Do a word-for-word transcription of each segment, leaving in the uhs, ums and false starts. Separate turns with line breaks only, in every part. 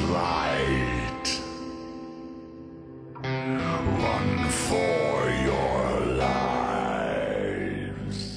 light. Run for your lives.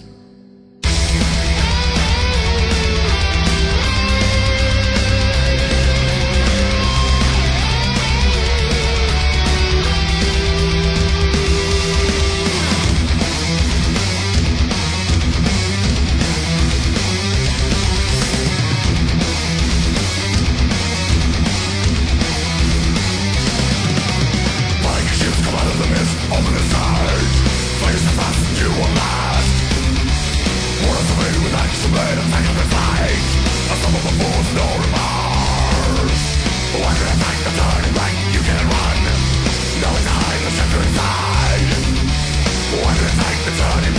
Open the sight, face the fast you will last. More of me with action made and take up the fight. A sum of a fool's no remorse. Why can I take the turning right? You can't run. No time to set you inside. Why can I take the turning